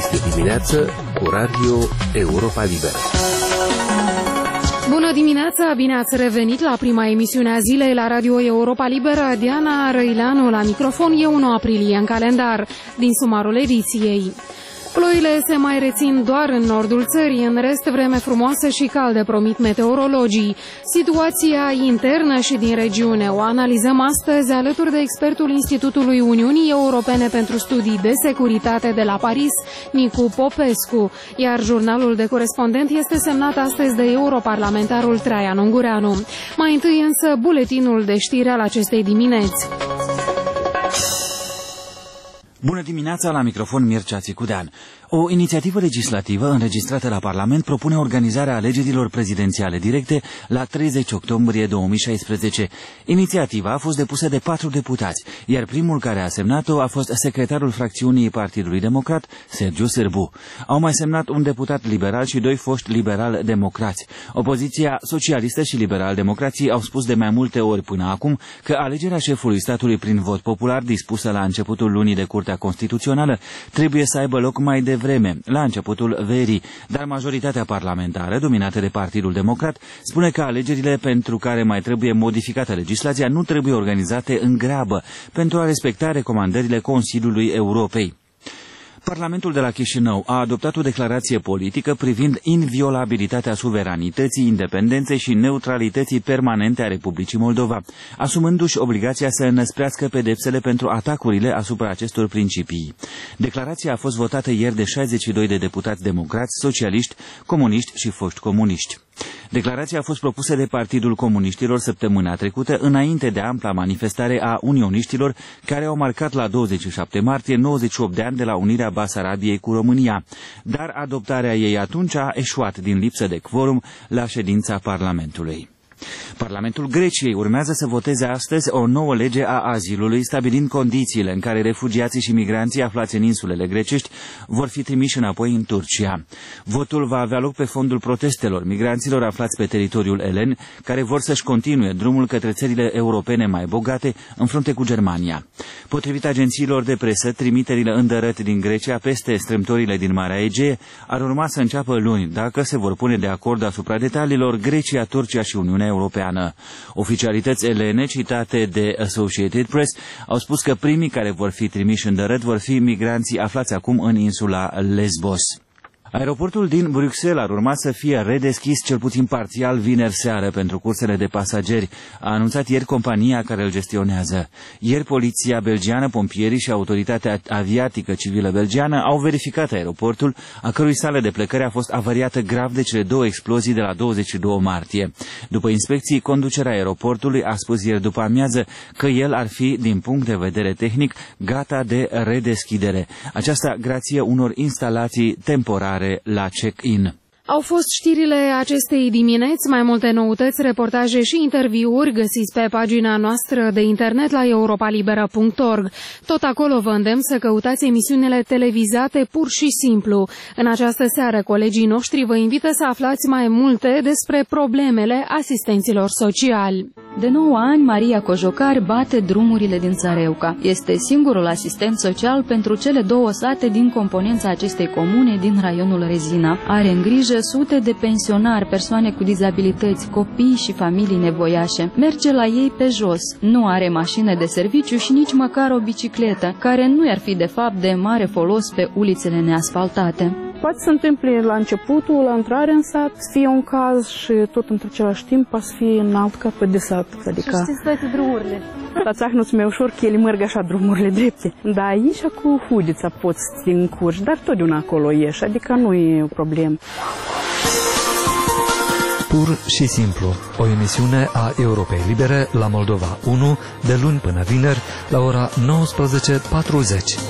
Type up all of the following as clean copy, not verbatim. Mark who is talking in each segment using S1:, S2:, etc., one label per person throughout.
S1: Este dimineață cu Radio Europa Liberă.
S2: Bună dimineața, bine ați revenit la prima emisiune a zilei la Radio Europa Liberă. Diana Răileanu la microfon, e 1 aprilie în calendar. Din sumarul ediției. Ploile se mai rețin doar în nordul țării, în rest vreme frumoasă și caldă, promit meteorologii. Situația internă și din regiune o analizăm astăzi alături de expertul Institutului Uniunii Europene pentru Studii de Securitate de la Paris, Nicu Popescu, iar jurnalul de corespondent este semnat astăzi de europarlamentarul Traian Ungureanu. Mai întâi însă buletinul de știri al acestei dimineți.
S3: Bună dimineața, la microfon Mircea Țicudean. O inițiativă legislativă înregistrată la Parlament propune organizarea alegerilor prezidențiale directe la 30 octombrie 2016. Inițiativa a fost depusă de 4 deputați, iar primul care a semnat-o a fost secretarul fracțiunii Partidului Democrat, Sergiu Sârbu. Au mai semnat un deputat liberal și 2 foști liberal-democrați. Opoziția socialistă și liberal-democrații au spus de mai multe ori până acum că alegerea șefului statului prin vot popular dispusă la începutul lunii de Curtea Constituțională trebuie să aibă loc mai devreme, la începutul verii, dar majoritatea parlamentară, dominată de Partidul Democrat, spune că alegerile pentru care mai trebuie modificată legislația nu trebuie organizate în grabă, pentru a respecta recomandările Consiliului Europei. Parlamentul de la Chișinău a adoptat o declarație politică privind inviolabilitatea suveranității, independenței și neutralității permanente a Republicii Moldova, asumându-și obligația să înăsprească pedepsele pentru atacurile asupra acestor principii. Declarația a fost votată ieri de 62 de deputați democrați, socialiști, comuniști și foști comuniști. Declarația a fost propusă de Partidul Comuniștilor săptămâna trecută, înainte de ampla manifestare a unioniștilor, care au marcat la 27 martie 98 de ani de la unirea Basarabiei cu România, dar adoptarea ei atunci a eșuat din lipsă de quorum la ședința Parlamentului. Parlamentul Greciei urmează să voteze astăzi o nouă lege a azilului, stabilind condițiile în care refugiații și migranții aflați în insulele grecești vor fi trimiși înapoi în Turcia. Votul va avea loc pe fondul protestelor migranților aflați pe teritoriul elen, care vor să-și continue drumul către țările europene mai bogate, în frunte cu Germania. Potrivit agențiilor de presă, trimiterile îndărăt din Grecia peste strâmtorile din Marea Egee ar urma să înceapă luni, dacă se vor pune de acord asupra detaliilor Grecia, Turcia și Uniunea Europeană. Oficialități elene citate de Associated Press au spus că primii care vor fi trimiși în dărăt vor fi migranții aflați acum în insula Lesbos. Aeroportul din Bruxelles ar urma să fie redeschis cel puțin parțial vineri seară pentru cursele de pasageri, a anunțat ieri compania care îl gestionează. Ieri poliția belgiană, pompierii și autoritatea aviatică civilă belgiană au verificat aeroportul, a cărui sală de plecare a fost avariată grav de cele 2 explozii de la 22 martie. După inspecții, conducerea aeroportului a spus ieri după amiază că el ar fi, din punct de vedere tehnic, gata de redeschidere. Aceasta grație unor instalații temporare la check-in.
S2: Au fost știrile acestei dimineți, mai multe noutăți, reportaje și interviuri găsiți pe pagina noastră de internet la europalibera.org. Tot acolo vă îndemn să căutați emisiunile televizate pur și simplu. În această seară, colegii noștri vă invită să aflați mai multe despre problemele asistenților sociali.
S4: De 9 ani, Maria Cojocar bate drumurile din Țăreuca. Este singurul asistent social pentru cele 2 sate din componența acestei comune din raionul Rezina. Are în grijă sute de pensionari, persoane cu dizabilități, copii și familii nevoiașe. Merge la ei pe jos. Nu are mașină de serviciu și nici măcar o bicicletă, care nu i-ar fi de fapt de mare folos pe ulițele neasfaltate.
S5: Poate să întâmple la începutul, la intrare în sat, să fie un caz și tot într același timp poate să fie în alt capăt de sat. Adică...
S6: Și știți toate drumurile?
S5: La țah nu-ți mai ușor că ele merg așa drumurile drepte. Da, aici cu hudița poți să te încurci, dar totdeauna acolo ieși, adică nu e o problemă.
S7: Pur și simplu, o emisiune a Europei Libere la Moldova 1, de luni până vineri, la ora 19:40.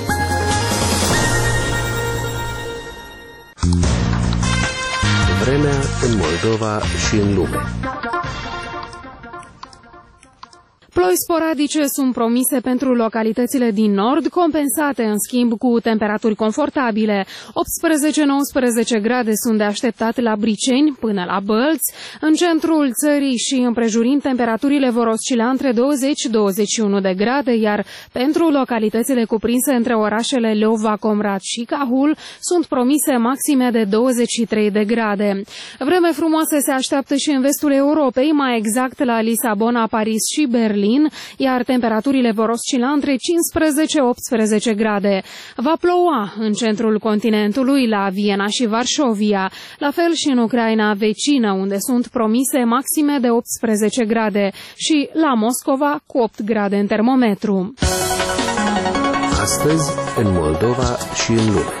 S1: Vremea în Moldova și în lume.
S2: Ploi sporadice sunt promise pentru localitățile din nord, compensate în schimb cu temperaturi confortabile. 18-19 grade sunt de așteptat la Briceni până la Bălți. În centrul țării și împrejurim temperaturile vor oscila între 20-21 de grade, iar pentru localitățile cuprinse între orașele Leova, Comrat și Cahul sunt promise maxime de 23 de grade. Vreme frumoasă se așteaptă și în vestul Europei, mai exact la Lisabona, Paris și Berlin, iar temperaturile vor oscila între 15-18 grade. Va ploua în centrul continentului, la Viena și Varșovia, la fel și în Ucraina vecină, unde sunt promise maxime de 18 grade, și la Moscova cu 8 grade în termometru.
S1: Astăzi, în Moldova și în lume.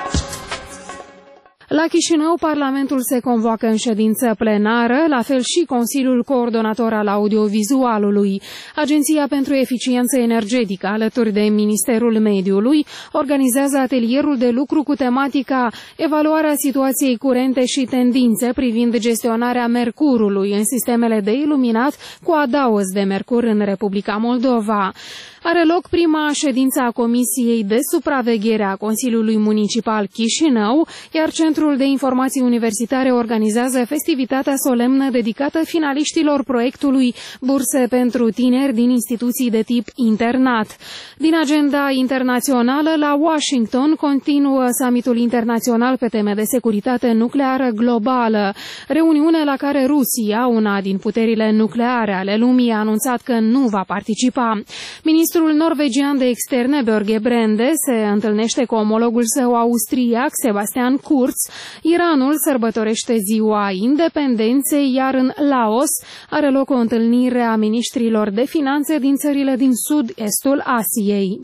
S2: La Chișinău, Parlamentul se convoacă în ședință plenară, la fel și Consiliul Coordonator al Audiovizualului. Agenția pentru Eficiență Energetică, alături de Ministerul Mediului, organizează atelierul de lucru cu tematica Evaluarea situației curente și tendințe privind gestionarea mercurului în sistemele de iluminat cu adaos de mercur în Republica Moldova. Are loc prima ședință a Comisiei de Supraveghere a Consiliului Municipal Chișinău, iar Centrul de Informații Universitare organizează festivitatea solemnă dedicată finaliștilor proiectului Burse pentru tineri din instituții de tip internat. Din agenda internațională, la Washington continuă summitul internațional pe teme de securitate nucleară globală, reuniune la care Rusia, una din puterile nucleare ale lumii, a anunțat că nu va participa. Ministrul norvegian de externe, Børge Brende, se întâlnește cu omologul său austriac, Sebastian Kurz. Iranul sărbătorește ziua independenței, iar în Laos are loc o întâlnire a ministrilor de finanțe din țările din sud-estul Asiei.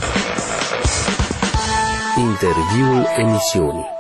S1: Interviul emisiunii.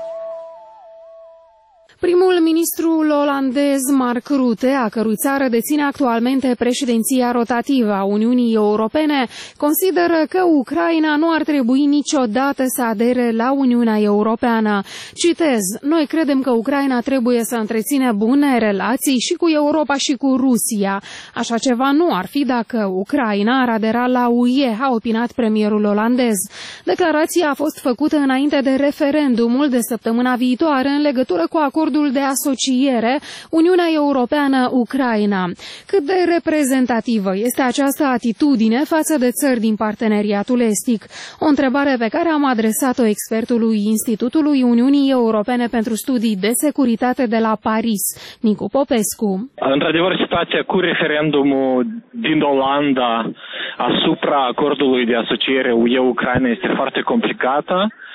S2: Primul ministru olandez Mark Rutte, a cărui țară deține actualmente președinția rotativă a Uniunii Europene, consideră că Ucraina nu ar trebui niciodată să adere la Uniunea Europeană. Citez: "Noi credem că Ucraina trebuie să întrețină bune relații și cu Europa și cu Rusia. Așa ceva nu ar fi dacă Ucraina ar adera la UE", a opinat premierul olandez. Declarația a fost făcută înainte de referendumul de săptămâna viitoare în legătură cu acordul de asociere Uniunea Europeană-Ucraina. Cât de reprezentativă este această atitudine față de țări din parteneriatul estic? O întrebare pe care am adresat-o expertului Institutului Uniunii Europene pentru Studii de Securitate de la Paris, Nicu Popescu.
S6: Într-adevăr, situația cu referendumul din Olanda asupra acordului de asociere UE-Ucraina este foarte complicată.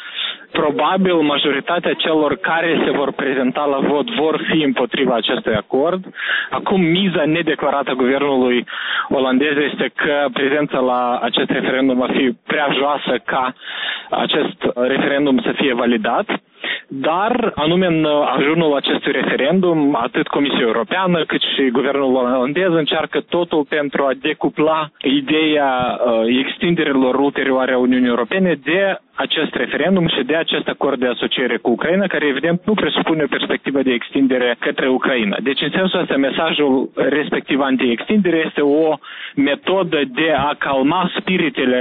S6: Probabil majoritatea celor care se vor prezenta la vot vor fi împotriva acestui acord. Acum, miza nedeclarată a guvernului olandez este că prezența la acest referendum va fi prea joasă ca acest referendum să fie validat. Dar, anume în ajunul acestui referendum, atât Comisia Europeană cât și guvernul olandez încearcă totul pentru a decupla ideea extinderilor ulterioare a Uniunii Europene de acest referendum și de acest acord de asociere cu Ucraina, care evident nu presupune o perspectivă de extindere către Ucraina. Deci, în sensul ăsta, mesajul respectiv anti-extindere este o metodă de a calma spiritele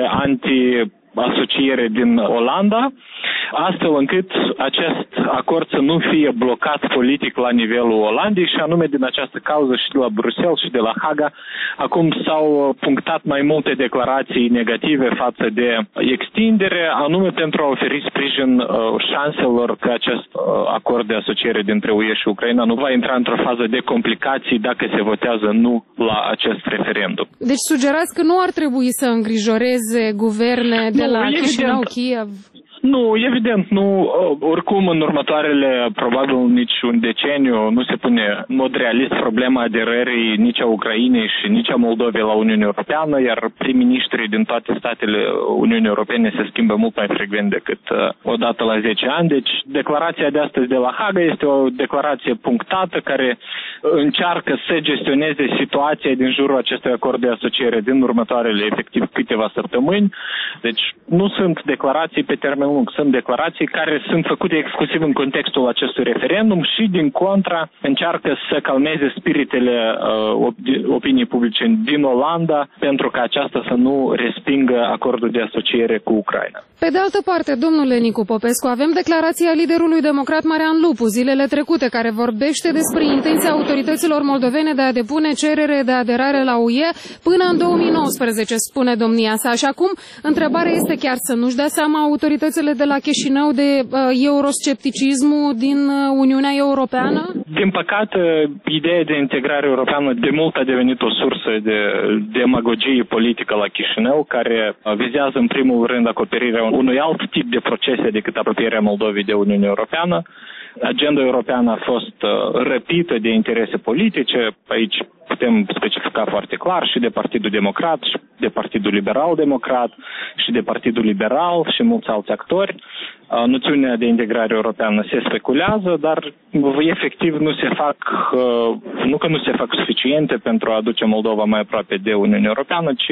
S6: anti-asociere din Olanda, astfel încât acest acord să nu fie blocat politic la nivelul Olandei și anume din această cauză și de la Bruxelles și de la Haga. Acum s-au punctat mai multe declarații negative față de extindere, anume pentru a oferi sprijin șanselor că acest acord de asociere dintre UE și Ucraina nu va intra într-o fază de complicații dacă se votează nu la acest referendum.
S2: Deci sugerați că nu ar trebui să îngrijoreze guverne de la Chișinău, Kiev?
S6: Nu, evident, nu. Oricum, în următoarele, probabil nici un deceniu, nu se pune în mod realist problema aderării nici a Ucrainei și nici a Moldovei la Uniunea Europeană, iar prim-ministrii din toate statele Uniunii Europene se schimbă mult mai frecvent decât odată la 10 ani. Deci, declarația de astăzi de la Haga este o declarație punctată care încearcă să gestioneze situația din jurul acestui acord de asociere din următoarele, efectiv, câteva săptămâni. Deci, nu sunt declarații pe termen lung. Sunt declarații care sunt făcute exclusiv în contextul acestui referendum și, din contra, încearcă să calmeze spiritele opiniei publice din Olanda pentru ca aceasta să nu respingă acordul de asociere cu Ucraina.
S2: Pe de altă parte, domnule Nicu Popescu, avem declarația liderului democrat Marian Lupu zilele trecute, care vorbește despre intenția autorităților moldovene de a depune cerere de aderare la UE până în 2019, spune domnia sa. Și acum, întrebarea este chiar să nu-și dea seama autoritățile de la Chișinău de euroscepticismul din Uniunea Europeană?
S6: Din păcate, ideea de integrare europeană de mult a devenit o sursă de demagogie politică la Chișinău, care vizează în primul rând acoperirea unui alt tip de procese decât apropierea Moldovei de Uniunea Europeană. Agenda europeană a fost răpită de interese politice. Aici putem specifica foarte clar și de Partidul Democrat, și de Partidul Liberal-Democrat, și de Partidul Liberal și mulți alți actori. Noțiunea de integrare europeană se speculează, dar efectiv nu se fac suficiente pentru a aduce Moldova mai aproape de Uniunea Europeană, ci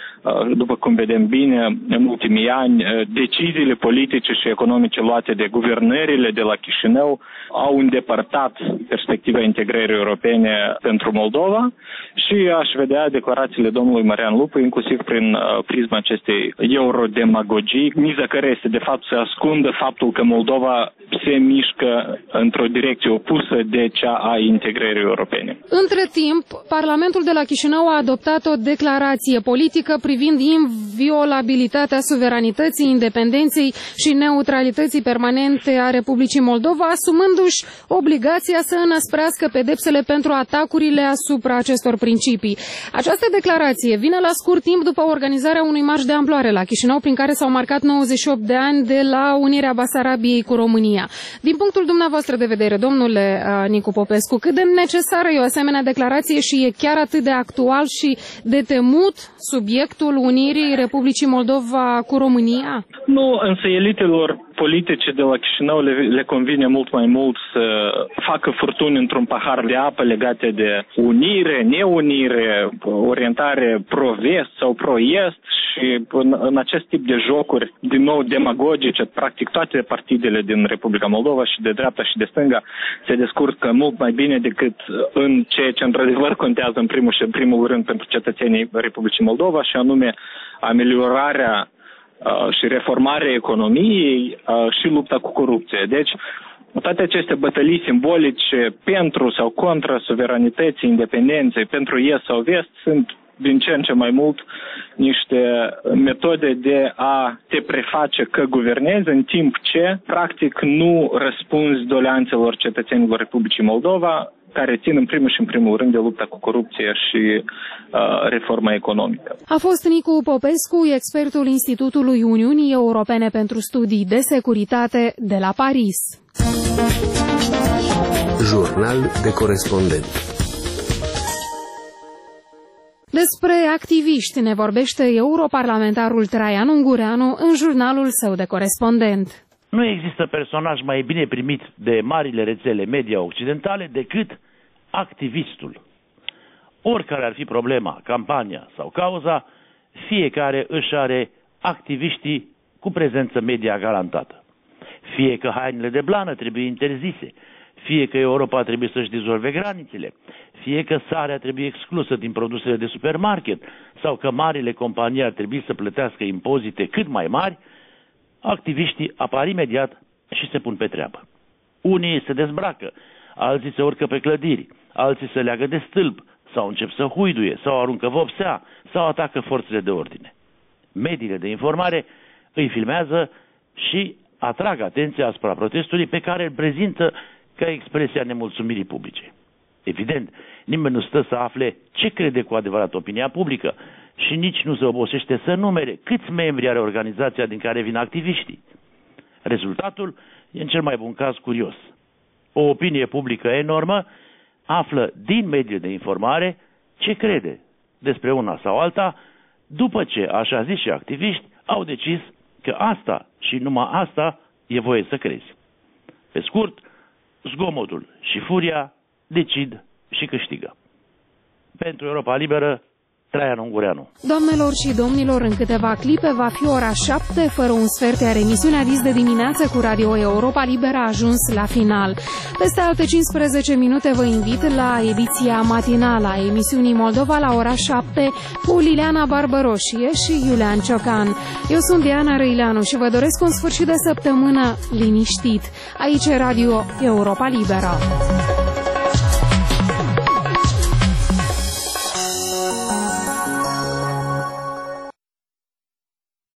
S6: după cum vedem bine, în ultimii ani, deciziile politice și economice luate de guvernările de la Chișinău au îndepărtat perspectiva integrării europene pentru Moldova și aș vedea declarațiile domnului Marian Lupu, inclusiv prin prisma acestei eurodemagogii, miza care este de fapt să ascundă faptul că Moldova se mișcă într-o direcție opusă de cea a integrării europene.
S2: Între timp, Parlamentul de la Chișinău a adoptat o declarație politică privind inviolabilitatea suveranității, independenței și neutralității permanente a Republicii Moldova, asumându-și obligația să înăsprească pedepsele pentru atacurile asupra acestor principii. Această declarație vine la scurt timp după organizarea unui marș de amploare la Chișinău, prin care s-au marcat 98 de ani de la unirea Basarabiei cu România. Din punctul dumneavoastră de vedere, domnule Nicu Popescu, cât de necesară e o asemenea declarație și e chiar atât de actual și de temut subiectul unirii Republicii Moldova cu România?
S6: Nu, însă elitelor politice de la Chișinău le convine mult mai mult să facă furtuni într-un pahar de apă legate de unire, neunire, orientare pro-vest sau pro-est și în acest tip de jocuri, din nou demagogice, practic toate partidele din Republica Moldova și de dreapta și de stânga se descurcă mult mai bine decât în ceea ce într-adevăr contează în primul rând pentru cetățenii Republicii Moldova și anume ameliorarea și reformarea economiei și lupta cu corupție. Deci, toate aceste bătălii simbolice pentru sau contra suveranității, independenței, pentru est sau vest, sunt din ce în ce mai mult niște metode de a te preface că guvernezi, în timp ce, practic, nu răspunzi doleanțelor cetățenilor Republicii Moldova, care țin în primul rând de lupta cu corupție și reforma economică.
S2: A fost Nicu Popescu, expertul Institutului Uniunii Europene pentru Studii de Securitate de la Paris.
S1: Jurnal de corespondent.
S2: Despre activiști ne vorbește europarlamentarul Traian Ungureanu în jurnalul său de corespondent.
S8: Nu există personaj mai bine primit de marile rețele media occidentale decât activistul. Oricare ar fi problema, campania sau cauza, fiecare își are activiștii cu prezență media garantată. Fie că hainele de blană trebuie interzise, fie că Europa trebuie să-și dizolve granițele, fie că sarea trebuie exclusă din produsele de supermarket sau că marile companii ar trebui să plătească impozite cât mai mari, activiștii apar imediat și se pun pe treabă. Unii se dezbracă, alții se urcă pe clădiri, alții se leagă de stâlp sau încep să huiduie sau aruncă vopsea sau atacă forțele de ordine. Mediile de informare îi filmează și atrag atenția asupra protestului pe care îl prezintă ca expresia nemulțumirii publice. Evident, nimeni nu stă să afle ce crede cu adevărat opinia publică și nici nu se obosește să numere câți membri are organizația din care vin activiștii. Rezultatul e în cel mai bun caz curios. O opinie publică enormă află din mediile de informare ce crede despre una sau alta, după ce, așa zis și activiști, au decis că asta și numai asta e voie să crezi. Pe scurt, zgomotul și furia decid și câștigă. Pentru Europa Liberă, Traian Ungureanu.
S2: Doamnelor și domnilor, în câteva clipe va fi ora 7, fără un sfert, iar emisiunea Dis de dimineață cu Radio Europa Liberă a ajuns la final. Peste alte 15 minute vă invit la ediția matinală a emisiunii Moldova la ora 7 cu Liliana Barbăroșie și Iulian Ciocan. Eu sunt Diana Răileanu și vă doresc un sfârșit de săptămână liniștit. Aici e Radio Europa Liberă.